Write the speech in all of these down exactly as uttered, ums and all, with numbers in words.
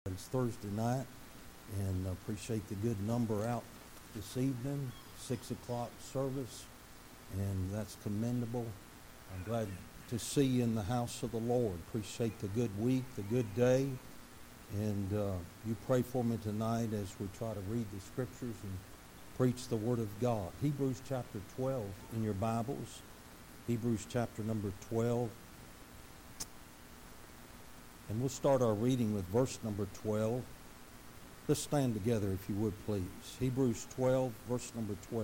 It's Thursday night, and I appreciate the good number out this evening, six o'clock service, and that's commendable. I'm glad to see you in the house of the Lord. Appreciate the good week, the good day, and uh, you pray for me tonight as we try to read the Scriptures and preach the Word of God. Hebrews chapter twelve in your Bibles. Hebrews chapter number twelve. And we'll start our reading with verse number twelve. Let's stand together if you would, please. Hebrews twelve, verse number twelve.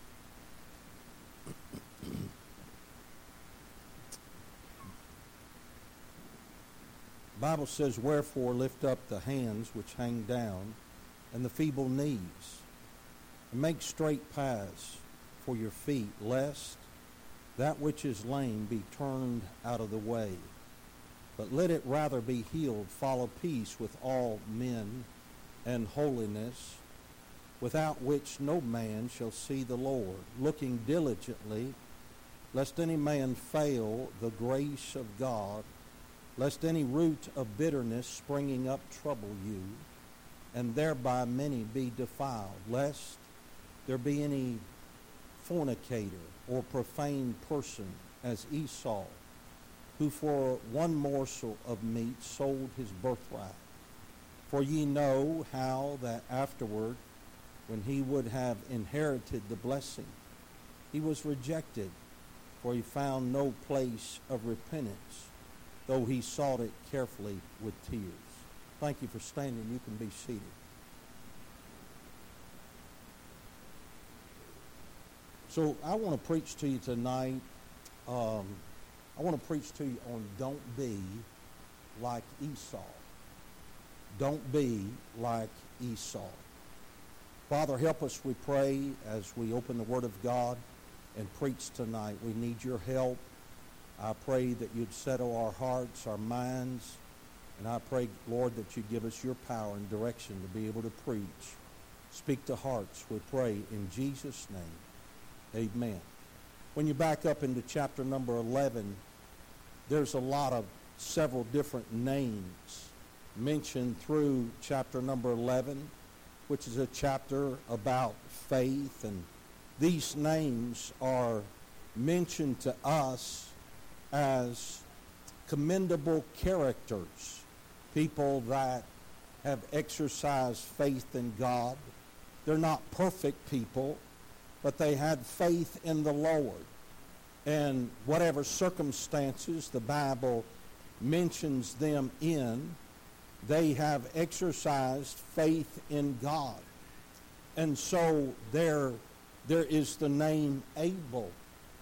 The Bible says, "Wherefore lift up the hands which hang down, and the feeble knees, and make straight paths for your feet, lest that which is lame be turned out of the way. But let it rather be healed. Follow peace with all men and holiness, without which no man shall see the Lord. Looking diligently, lest any man fail the grace of God, lest any root of bitterness springing up trouble you, and thereby many be defiled, lest there be any fornicator or profane person as Esau, who for one morsel of meat sold his birthright. For ye know how that afterward, when he would have inherited the blessing, he was rejected, for he found no place of repentance, though he sought it carefully with tears." Thank you for standing. You can be seated. So I want to preach to you tonight. Um, I want to preach to you on don't be like Esau. Don't be like Esau. Father, help us, we pray, as we open the Word of God and preach tonight. We need your help. I pray that you'd settle our hearts, our minds, and I pray, Lord, that you'd give us your power and direction to be able to preach. Speak to hearts, we pray, in Jesus' name. Amen. When you back up into chapter number eleven, there's a lot of several different names mentioned through chapter number eleven, which is a chapter about faith. And these names are mentioned to us as commendable characters, people that have exercised faith in God. They're not perfect people, but they had faith in the Lord. And whatever circumstances the Bible mentions them in, they have exercised faith in God. And so there, there is the name Abel.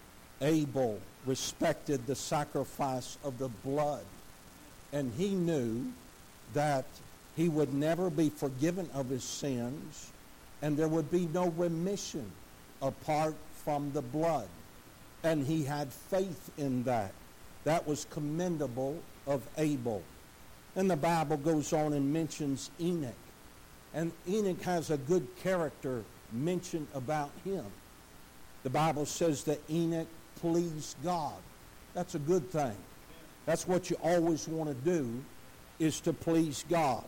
Abel respected the sacrifice of the blood. And he knew that he would never be forgiven of his sins, and there would be no remission apart from the blood. And he had faith in that. That was commendable of Abel. And the Bible goes on and mentions Enoch. And Enoch has a good character mentioned about him. The Bible says that Enoch pleased God. That's a good thing. That's what you always want to do, is to please God.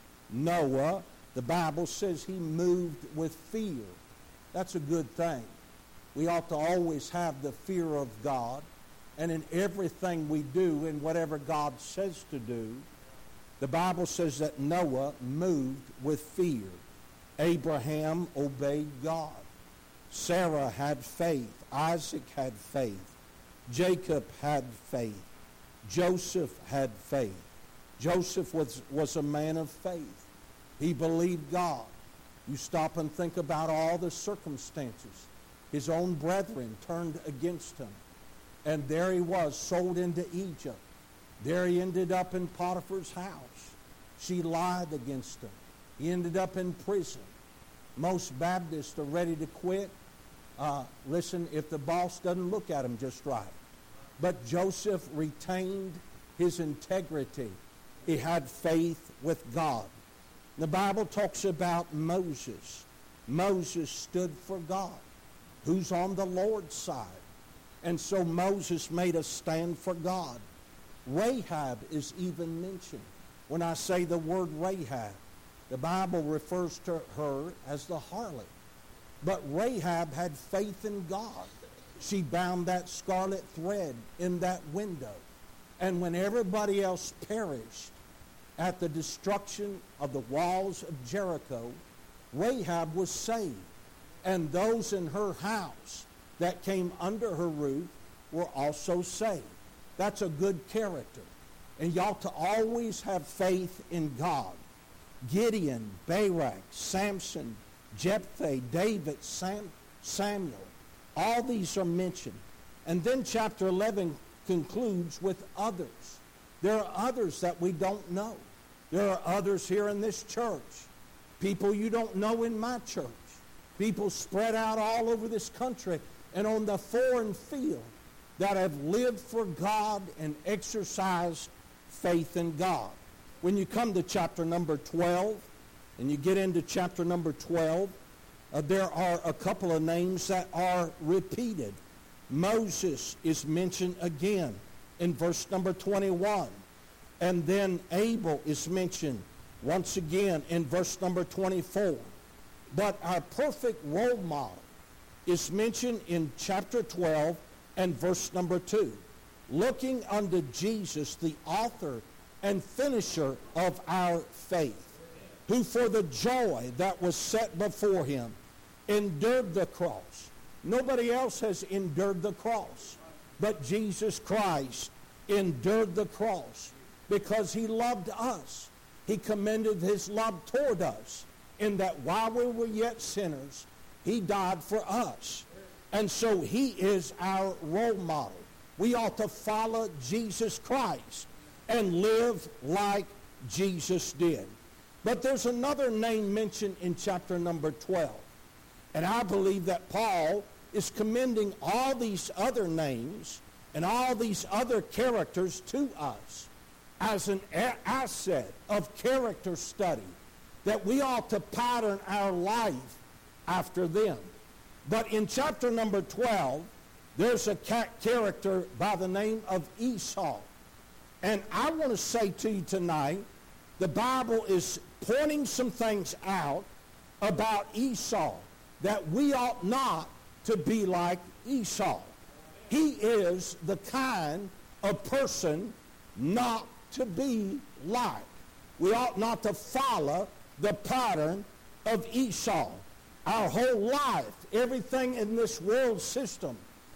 Noah, the Bible says he moved with fear. That's a good thing. We ought to always have the fear of God, and in everything we do, in whatever God says to do, the Bible says that Noah moved with fear. Abraham obeyed God. Sarah had faith. Isaac had faith. Jacob had faith. Joseph had faith. Joseph was, was a man of faith. He believed God. You stop and think about all the circumstances. His own brethren turned against him. And there he was, sold into Egypt. There he ended up in Potiphar's house. She lied against him. He ended up in prison. Most Baptists are ready to quit. Uh, listen, if the boss doesn't look at him just right. But Joseph retained his integrity. He had faith with God. The Bible talks about Moses. Moses stood for God. Who's on the Lord's side? And so Moses made a stand for God. Rahab is even mentioned. when I say the word Rahab. The Bible refers to her as the harlot. But Rahab had faith in God. She bound that scarlet thread in that window. And when everybody else perished at the destruction of the walls of Jericho, Rahab was saved. And those in her house that came under her roof were also saved. That's a good character. And you ought to always have faith in God. Gideon, Barak, Samson, Jephthah, David, Sam, Samuel, all these are mentioned. And then chapter eleven concludes with others. There are others that we don't know. There are others here in this church. People you don't know in my church. People spread out all over this country and on the foreign field that have lived for God and exercised faith in God. When you come to chapter number twelve, and you get into chapter number twelve, uh, there are a couple of names that are repeated. Moses is mentioned again in verse number twenty-one. And then Abel is mentioned once again in verse number twenty-four. But our perfect role model is mentioned in chapter twelve and verse number two. Looking unto Jesus, the author and finisher of our faith, who for the joy that was set before him endured the cross. Nobody else has endured the cross, but Jesus Christ endured the cross because he loved us. He commended his love toward us in that while we were yet sinners, he died for us. And so he is our role model. We ought to follow Jesus Christ and live like Jesus did. But there's another name mentioned in chapter number twelve. And I believe that Paul is commending all these other names and all these other characters to us as an a- asset of character study, that we ought to pattern our life after them. But in chapter number twelve, there's a ca- character by the name of Esau. And I want to say to you tonight, the Bible is pointing some things out about Esau, that we ought not to be like Esau. He is the kind of person not to be like. We ought not to follow the pattern of Esau. Our whole life, everything in this world system,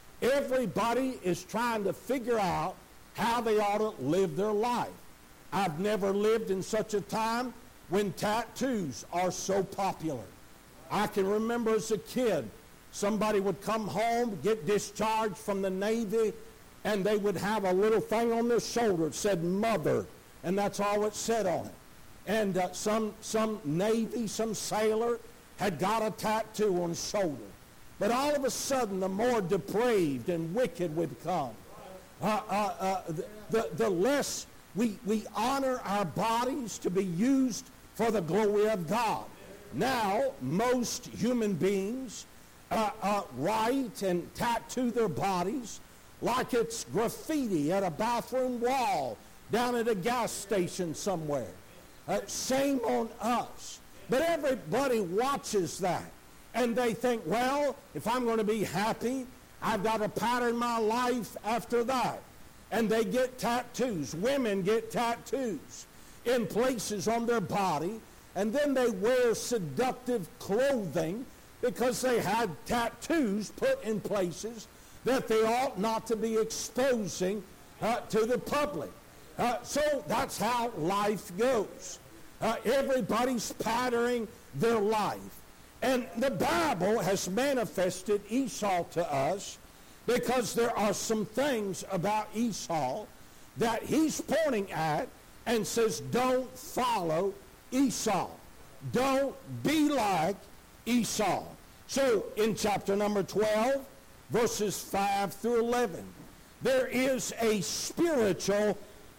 everybody is trying to figure out how they ought to live their life. I've never lived in such a time when tattoos are so popular. I can remember as a kid, somebody would come home, get discharged from the Navy, and they would have a little thing on their shoulder that said mother, and that's all it said on it. And uh, some, some Navy, some sailor had got a tattoo on his shoulder. But all of a sudden, the more depraved and wicked would come. Uh, uh, uh, the, the, the less we, we honor our bodies to be used for the glory of God. Now, most human beings uh, uh, write and tattoo their bodies like it's graffiti at a bathroom wall down at a gas station somewhere. Uh, shame on us. But everybody watches that. And they think, well, if I'm going to be happy, I've got to pattern my life after that. And they get tattoos. Women get tattoos in places on their body. And then they wear seductive clothing because they had tattoos put in places that they ought not to be exposing uh, to the public. Uh, so that's how life goes. Uh, everybody's patterning their life. And the Bible has manifested Esau to us because there are some things about Esau that he's pointing at and says, don't follow Esau. Don't be like Esau. So in chapter number twelve, verses five through eleven, there is a spiritual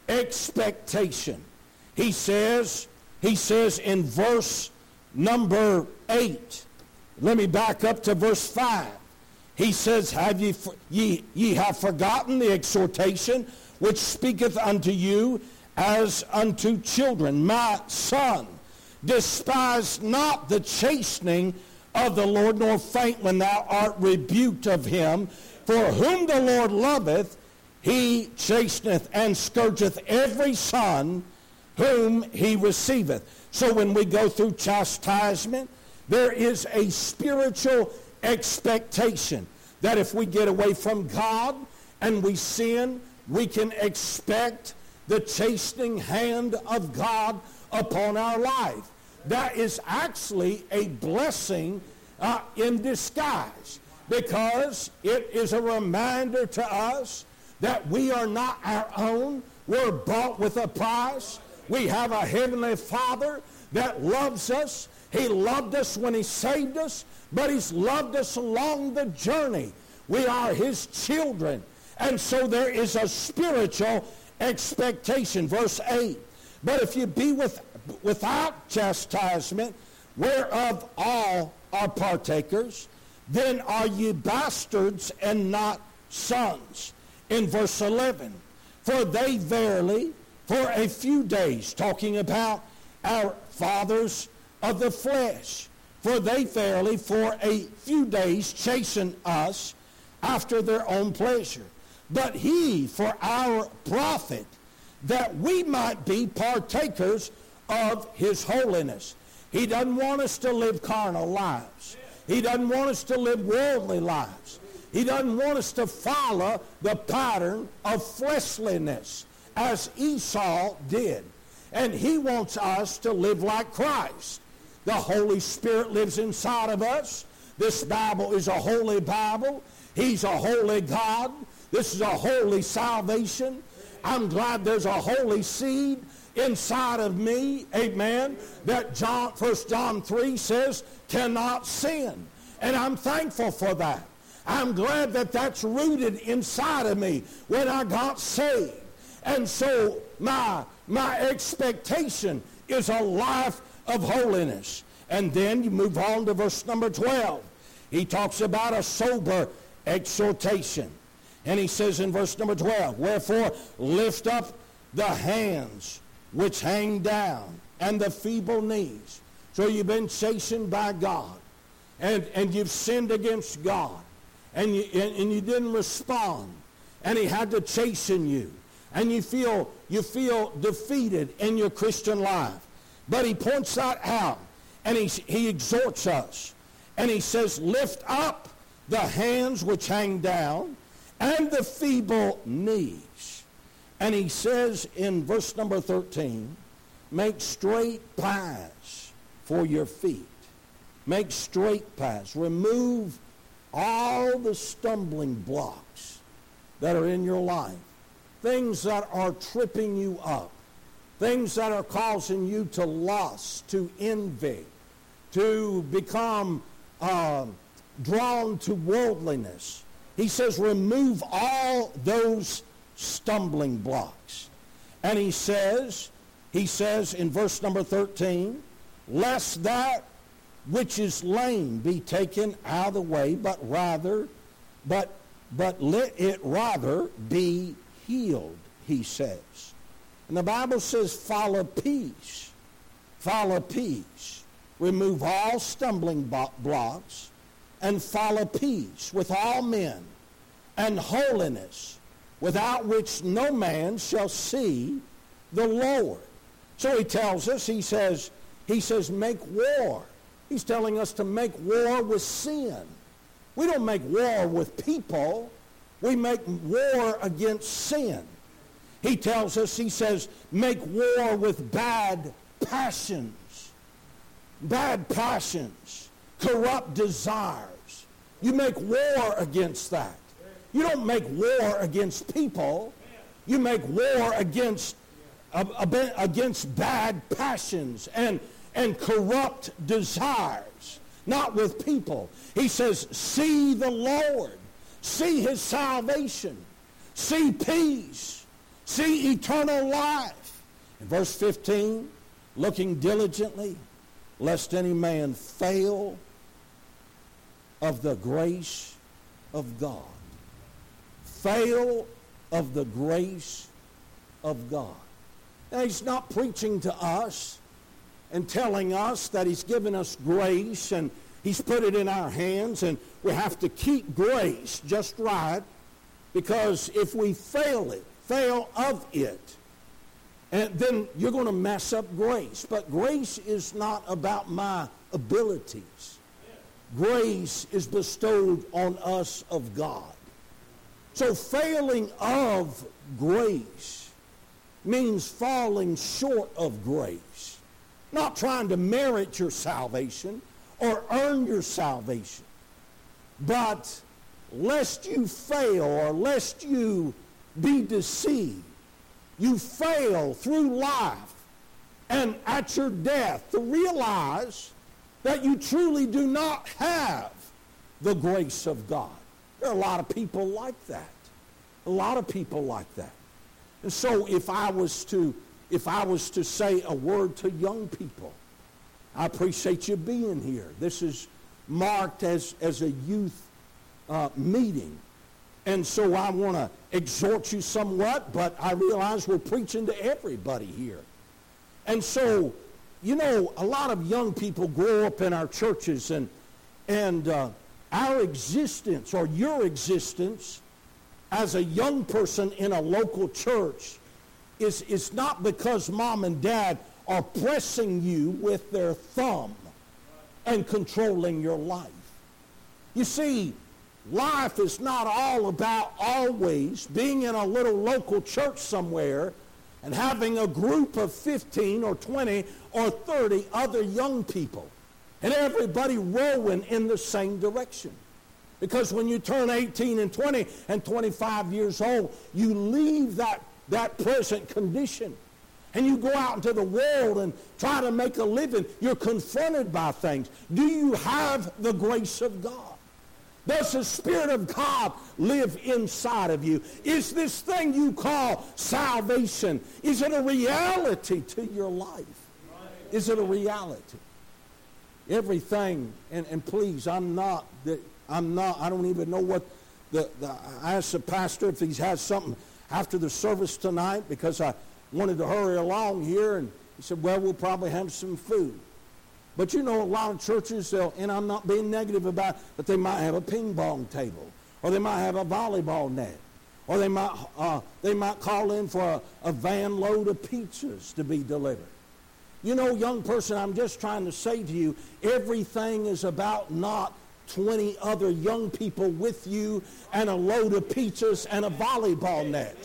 expectation. He says, he says in verse number eight, let me back up to verse five. He says, have ye, ye, ye have forgotten the exhortation which speaketh unto you as unto children. My son, despise not the chastening of the Lord, nor faint when thou art rebuked of him. For whom the Lord loveth, he chasteneth, and scourgeth every son whom he receiveth. So when we go through chastisement, there is a spiritual expectation that if we get away from God and we sin, we can expect the chastening hand of God upon our life. That is actually a blessing uh, in disguise, because it is a reminder to us that we are not our own. We're bought with a price. We have a heavenly Father that loves us. He loved us when he saved us, but he's loved us along the journey. We are his children. And so there is a spiritual expectation. Verse eight, but if you be with, without chastisement, whereof all are partakers, then are ye bastards and not sons. In verse eleven, for they verily, for a few days, talking about our fathers of the flesh, for they verily for a few days chasten us after their own pleasure. But he for our profit, that we might be partakers of his holiness. He doesn't want us to live carnal lives. He doesn't want us to live worldly lives. He doesn't want us to follow the pattern of fleshliness as Esau did. And he wants us to live like Christ. The Holy Spirit lives inside of us. This Bible is a holy Bible. He's a holy God. This is a holy salvation. I'm glad there's a holy seed inside of me, amen, that John, First John three says cannot sin. And I'm thankful for that. I'm glad that that's rooted inside of me when I got saved. And so my, my expectation is a life of holiness. And then you move on to verse number twelve. He talks about a sober exhortation. And he says in verse number twelve, wherefore lift up the hands which hang down, and the feeble knees. So you've been chastened by God, and, and you've sinned against God, and you, and, and you didn't respond, and he had to chasten you, and you feel, you feel defeated in your Christian life. But he points that out, and he, he exhorts us, and he says, lift up the hands which hang down, and the feeble knees. And he says in verse number thirteen, make straight paths for your feet. Make straight paths. Remove all the stumbling blocks that are in your life. Things that are tripping you up. Things that are causing you to lust, to envy, to become uh, drawn to worldliness. He says remove all those stumbling blocks. And he says, he says in verse number thirteen, lest that which is lame be taken out of the way, but rather, but, but let it rather be healed, he says. And the Bible says follow peace. Follow peace. Remove all stumbling blocks and follow peace with all men and holiness, without which no man shall see the Lord. So he tells us, he says, he says, make war. He's telling us to make war with sin. We don't make war with people. We make war against sin. He tells us, he says, make war with bad passions. Bad passions. Corrupt desires. You make war against that. You don't make war against people. You make war against, uh, against bad passions and, and corrupt desires, not with people. He says, see the Lord. See his salvation. See peace. See eternal life. In verse fifteen, looking diligently, lest any man fail of the grace of God. Fail of the grace of God. Now, he's not preaching to us and telling us that he's given us grace and he's put it in our hands and we have to keep grace just right, because if we fail it, fail of it, and then you're going to mess up grace. But grace is not about my abilities. Grace is bestowed on us of God. So failing of grace means falling short of grace. Not trying to merit your salvation or earn your salvation. But lest you fail or lest you be deceived, you fail through life and at your death to realize that you truly do not have the grace of God. There are a lot of people like that. A lot of people like that. And so if I was to if I was to say a word to young people, I appreciate you being here. This is marked as, as a youth uh, meeting. And so I want to exhort you somewhat, but I realize we're preaching to everybody here. And so, you know, a lot of young people grow up in our churches, and, and uh, our existence or your existence as a young person in a local church is, is not because mom and dad are pressing you with their thumb and controlling your life. You see, life is not all about always being in a little local church somewhere and having a group of fifteen or twenty or thirty other young people and everybody rowing in the same direction. Because when you turn eighteen and twenty and twenty-five years old, you leave that, that present condition and you go out into the world and try to make a living. You're confronted by things. Do you have the grace of God? Does the Spirit of God live inside of you? Is this thing you call salvation, is it a reality to your life? Is it a reality? Everything, and, and please, I'm not, I'm not, I don't even know what, the, the I asked the pastor if he has something after the service tonight, because I wanted to hurry along here, and he said, well, we'll probably have some food. But you know, a lot of churches, they'll, and I'm not being negative about it, but they might have a ping pong table, or they might have a volleyball net, or they might uh, they might call in for a, a van load of pizzas to be delivered. You know, young person, I'm just trying to say to you, everything is about not twenty other young people with you and a load of pizzas and a volleyball net.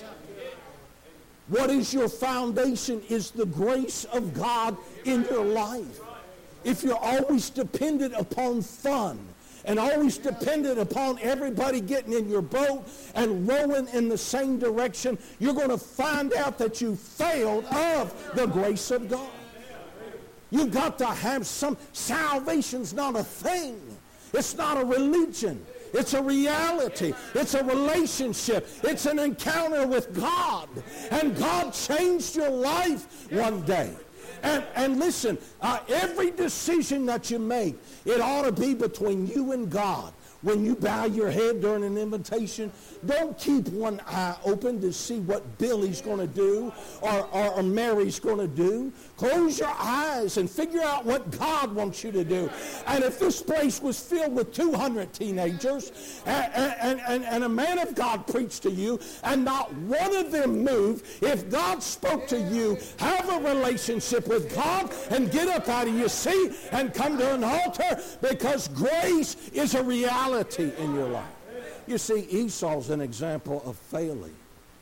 What is your foundation is the grace of God in your life. If you're always dependent upon fun and always dependent upon everybody getting in your boat and rowing in the same direction, you're going to find out that you failed of the grace of God. You've got to have some. Salvation's not a thing. It's not a religion. It's a reality. It's a relationship. It's an encounter with God. And God changed your life one day. And, and listen, uh, every decision that you make, it ought to be between you and God. When you bow your head during an invitation, don't keep one eye open to see what Billy's going to do or, or, or Mary's going to do. Close your eyes and figure out what God wants you to do. And if this place was filled with two hundred teenagers and, and, and, and a man of God preached to you and not one of them moved, if God spoke to you, have a relationship with God and get up out of your seat and come to an altar, because grace is a reality in your life. You see, Esau's an example of failing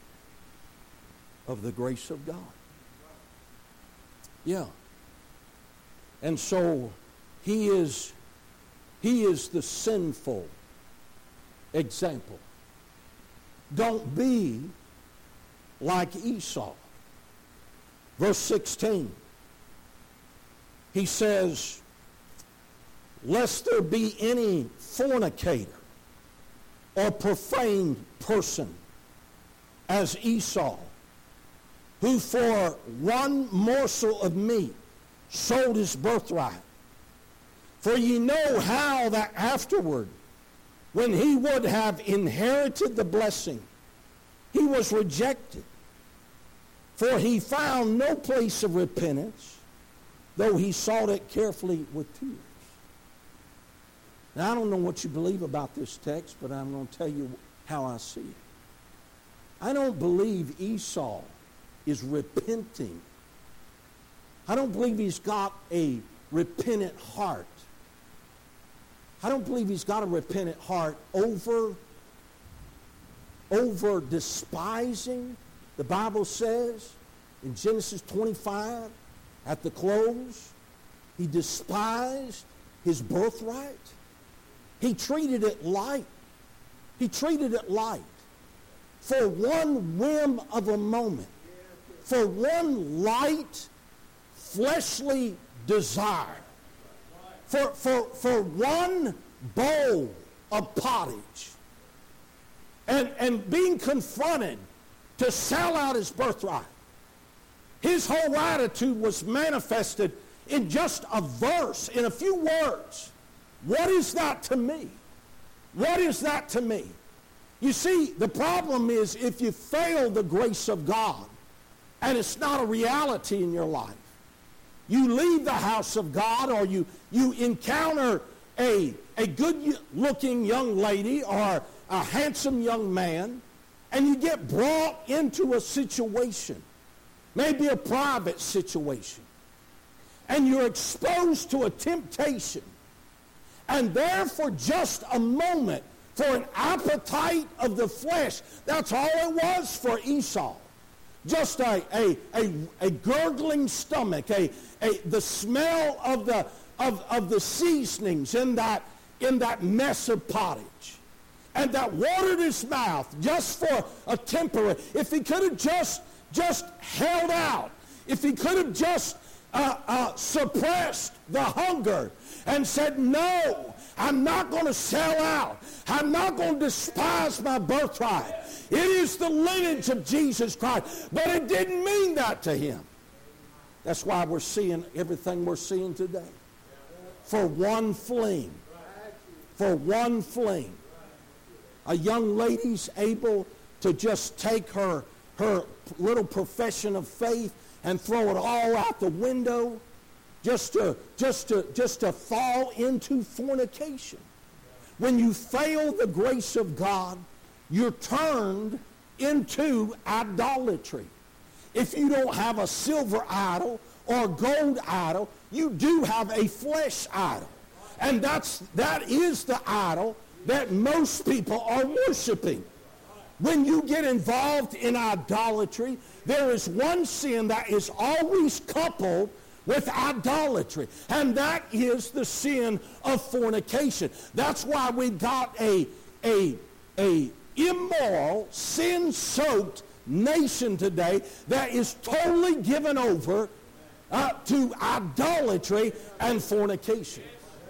of the grace of God. Yeah. And so he is he is the sinful example. Don't be like Esau. Verse sixteen. He says, lest there be any fornicator or profane person as Esau, who for one morsel of meat sold his birthright. For ye know how that afterward, when he would have inherited the blessing, he was rejected. For he found no place of repentance, though he sought it carefully with tears. Now, I don't know what you believe about this text, but I'm going to tell you how I see it. I don't believe Esau is repenting. I don't believe he's got a repentant heart. I don't believe he's got a repentant heart over, over despising. The Bible says in Genesis twenty-five, at the close, he despised his birthright. He treated it light. He treated it light. For one whim of a moment, for one light, fleshly desire, for, for, for one bowl of pottage, and, and being confronted to sell out his birthright. His whole attitude was manifested in just a verse, in a few words. What is that to me? What is that to me? You see, the problem is if you fail the grace of God and it's not a reality in your life, you leave the house of God, or you, you encounter a, a good-looking young lady or a handsome young man, and you get brought into a situation, maybe a private situation, and you're exposed to a temptation, and there for just a moment, for an appetite of the flesh, that's all it was for Esau. Just a, a, a, a gurgling stomach, a, a, the smell of the, of, of the seasonings in that, in that mess of pottage. And that watered his mouth just for a temporary. If he could have just, just held out, if he could have just uh, uh, suppressed the hunger and said, no, I'm not going to sell out. I'm not going to despise my birthright. It is the lineage of Jesus Christ. But it didn't mean that to him. That's why we're seeing everything we're seeing today. For one fling. For one fling. A young lady's able to just take her, her little profession of faith and throw it all out the window just to, just to, just to fall into fornication. When you fail the grace of God, you're turned into idolatry. If you don't have a silver idol or a gold idol, you do have a flesh idol. And that's, that is the idol that most people are worshiping. When you get involved in idolatry, there is one sin that is always coupled with idolatry, and that is the sin of fornication. That's why we got a, a, a immoral, sin-soaked nation today that is totally given over uh, to idolatry and fornication.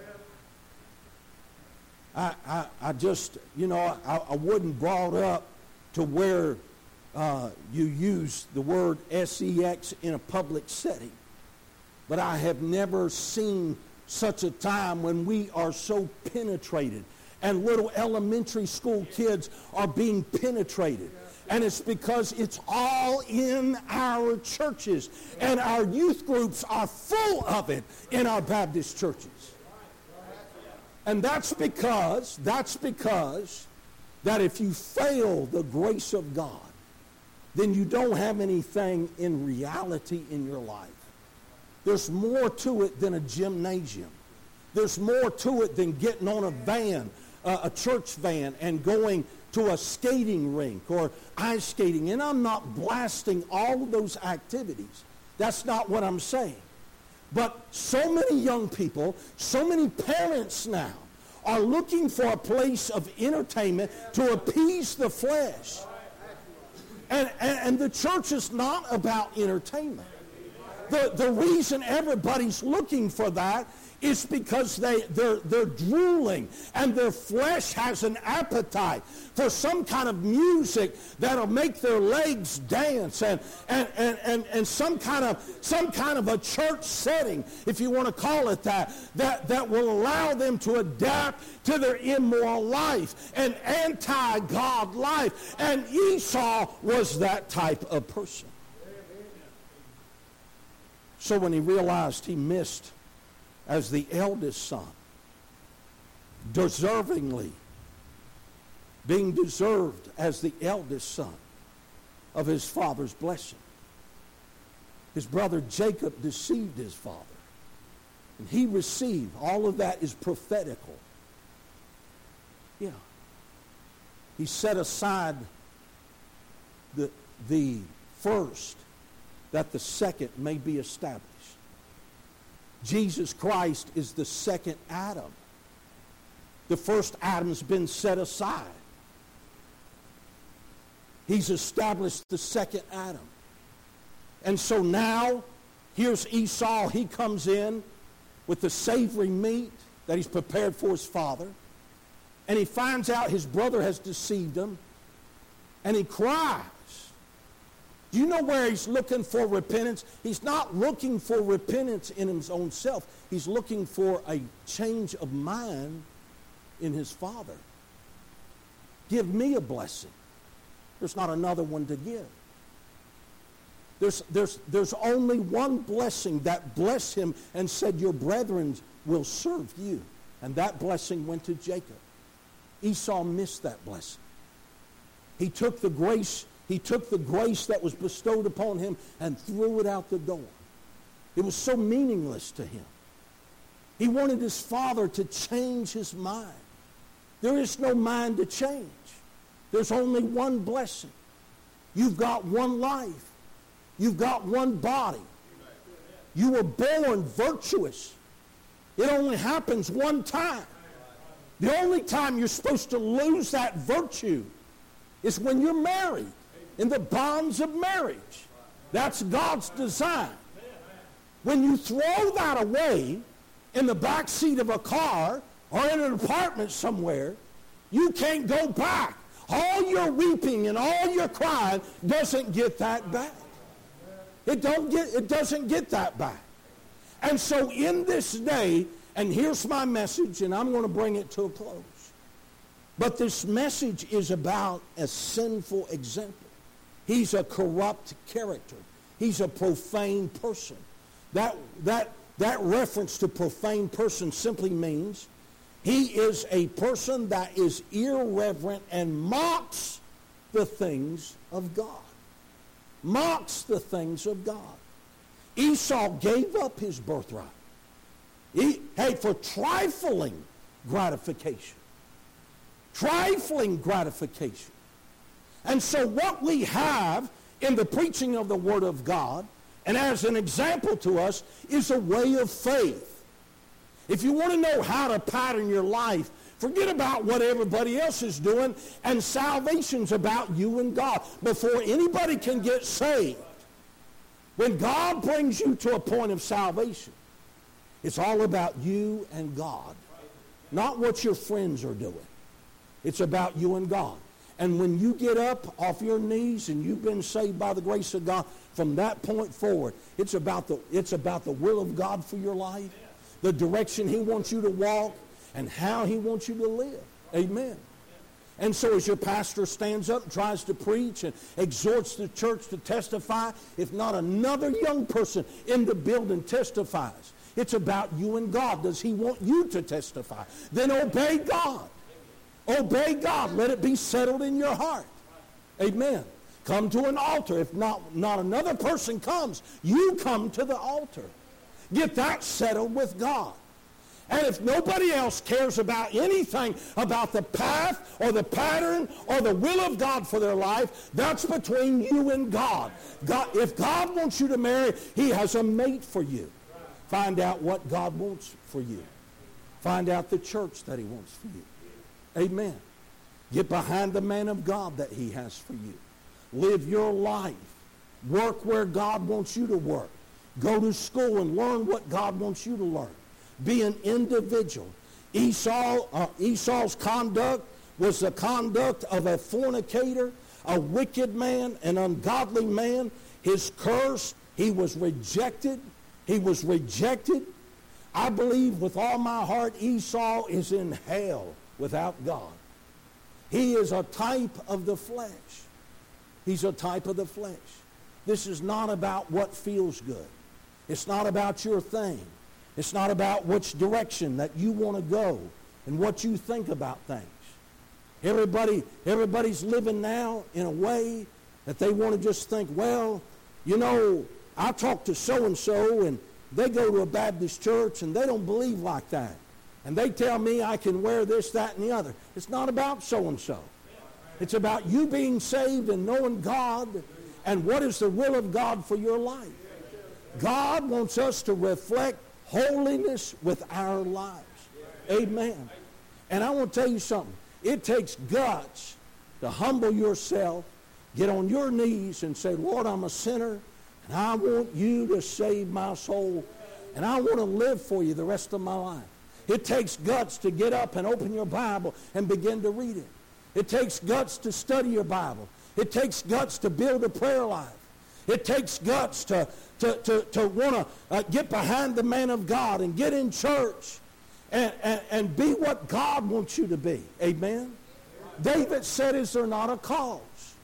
I, I, I just, you know, I, I wasn't brought up to where uh, you use the word sex in a public setting. But I have never seen such a time when we are so penetrated. And little elementary school kids are being penetrated. And it's because it's all in our churches. And our youth groups are full of it in our Baptist churches. And that's because, that's because that if you fail the grace of God, then you don't have anything in reality in your life. There's more to it than a gymnasium. There's more to it than getting on a van, uh, a church van, and going to a skating rink or ice skating. And I'm not blasting all of those activities. That's not what I'm saying. But so many young people, so many parents now are looking for a place of entertainment to appease the flesh. And, and, and the church is not about entertainment. The, the reason everybody's looking for that is because they, they're, they're drooling and their flesh has an appetite for some kind of music that'll make their legs dance and, and, and, and, and some kind of some kind of a church setting, if you want to call it that, that, that will allow them to adapt to their immoral life, an anti-God life. And Esau was that type of person. So when he realized he missed as the eldest son, deservingly being deserved as the eldest son of his father's blessing, his brother Jacob deceived his father. And he received, all of that is prophetical. Yeah. He set aside the, the first, that the second may be established. Jesus Christ is the second Adam. The first Adam's been set aside. He's established the second Adam. And so now, here's Esau. He comes in with the savory meat that he's prepared for his father. And he finds out his brother has deceived him. And he cries. Do you know where he's looking for repentance? He's not looking for repentance in his own self. He's looking for a change of mind in his father. Give me a blessing. There's not another one to give. There's, there's, there's only one blessing that blessed him and said, your brethren will serve you. And that blessing went to Jacob. Esau missed that blessing. He took the grace, he took the grace that was bestowed upon him and threw it out the door. It was so meaningless to him. He wanted his father to change his mind. There is no mind to change. There's only one blessing. You've got one life. You've got one body. You were born virtuous. It only happens one time. The only time you're supposed to lose that virtue is when you're married, in the bonds of marriage. That's God's design. When you throw that away in the back seat of a car or in an apartment somewhere, you can't go back. All your weeping and all your crying doesn't get that back. It don't get, it doesn't get that back. And so in this day, and here's my message, and I'm going to bring it to a close. But this message is about a sinful example. He's a corrupt character. He's a profane person. That, that, that reference to profane person simply means he is a person that is irreverent and mocks the things of God. Mocks the things of God. Esau gave up his birthright. He, hey, for trifling gratification. Trifling gratification. And so what we have in the preaching of the Word of God, and as an example to us, is a way of faith. If you want to know how to pattern your life, forget about what everybody else is doing, and salvation's about you and God. Before anybody can get saved, when God brings you to a point of salvation, it's all about you and God, not what your friends are doing. It's about you and God. And when you get up off your knees and you've been saved by the grace of God, from that point forward, it's about the, it's about the will of God for your life, the direction he wants you to walk, and how he wants you to live. Amen. And so as your pastor stands up and tries to preach and exhorts the church to testify, if not another young person in the building testifies, it's about you and God. Does he want you to testify? Then obey God. Obey God. Let it be settled in your heart. Amen. Come to an altar. If not, not another person comes, you come to the altar. Get that settled with God. And if nobody else cares about anything about the path or the pattern or the will of God for their life, that's between you and God. God, if God wants you to marry, he has a mate for you. Find out what God wants for you. Find out the church that he wants for you. Amen. Get behind the man of God that he has for you. Live your life. Work where God wants you to work. Go to school and learn what God wants you to learn. Be an individual. Esau, uh, Esau's conduct was the conduct of a fornicator, a wicked man, an ungodly man. His curse, he was rejected. He was rejected. I believe with all my heart Esau is in hell without God. He is a type of the flesh. He's a type of the flesh. This is not about what feels good. It's not about your thing. It's not about which direction that you want to go and what you think about things. Everybody, everybody's living now in a way that they want to just think, well, you know, I talk to so-and-so and they go to a Baptist church and they don't believe like that. And they tell me I can wear this, that, and the other. It's not about so-and-so. It's about you being saved and knowing God and what is the will of God for your life. God wants us to reflect holiness with our lives. Amen. And I want to tell you something. It takes guts to humble yourself, get on your knees and say, Lord, I'm a sinner, and I want you to save my soul, and I want to live for you the rest of my life. It takes guts to get up and open your Bible and begin to read it. It takes guts to study your Bible. It takes guts to build a prayer life. It takes guts to, to, to, to want to uh, get behind the man of God and get in church and, and, and be what God wants you to be. Amen? David said, is there not a cause?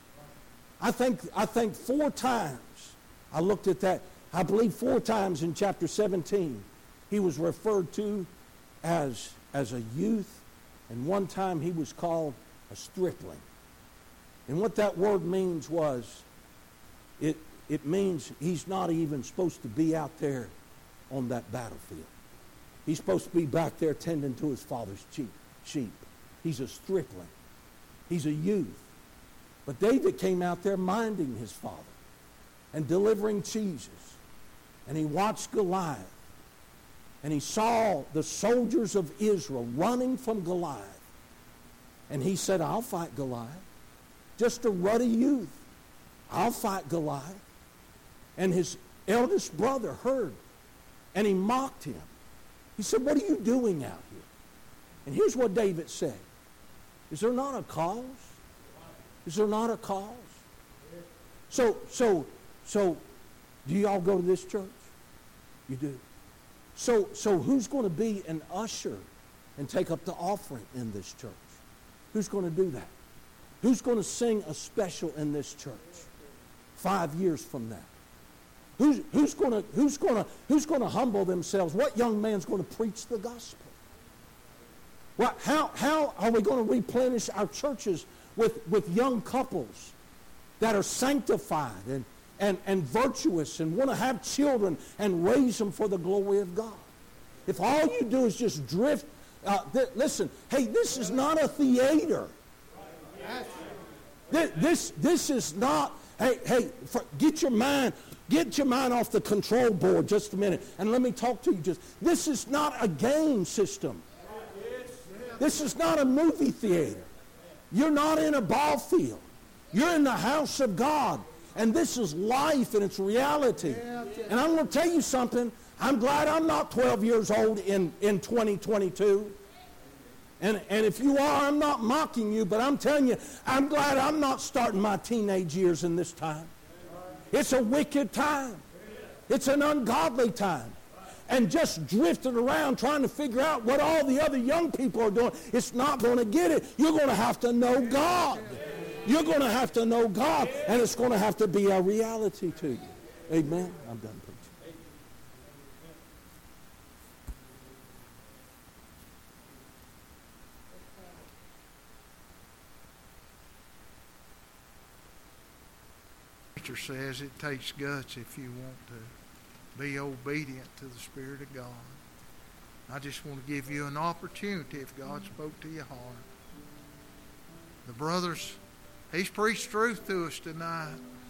I think, I think four times, I looked at that, I believe four times in chapter seventeen, he was referred to as, as a youth, and one time he was called a stripling. And what that word means was, it, it means he's not even supposed to be out there on that battlefield. He's supposed to be back there tending to his father's sheep. He's a stripling. He's a youth. But David came out there minding his father and delivering Jesus. And he watched Goliath. And he saw the soldiers of Israel running from Goliath. And he said, I'll fight Goliath. Just a ruddy youth. I'll fight Goliath. And his eldest brother heard. And he mocked him. He said, what are you doing out here? And here's what David said. Is there not a cause? Is there not a cause? So, so, so, do y'all go to this church? You do. So, so who's going to be an usher and take up the offering in this church? Who's going to do that? Who's going to sing a special in this church five years from now? Who's, who's going to who's going to who's going to humble themselves? What young man's going to preach the gospel? What, how how are we going to replenish our churches with, with young couples that are sanctified and, and, and virtuous and want to have children and raise them for the glory of God? If all you do is just drift, uh, th- listen, hey, this is not a theater. This, this, this is not, hey, hey, for, get your mind, get your mind off the control board just a minute, and let me talk to you just, this is not a game system. This is not a movie theater. You're not in a ball field. You're in the house of God. And this is life and it's reality. And I'm going to tell you something. I'm glad I'm not twelve years old in, in twenty twenty-two. And, and if you are, I'm not mocking you, but I'm telling you, I'm glad I'm not starting my teenage years in this time. It's a wicked time. It's an ungodly time. And just drifting around trying to figure out what all the other young people are doing, it's not going to get it. You're going to have to know God. You're going to have to know God, and it's going to have to be a reality to you. Amen? I'm done preaching. Scripture says it takes guts if you want to be obedient to the Spirit of God. I just want to give you an opportunity if God spoke to your heart. The brothers, he's preached truth to us tonight.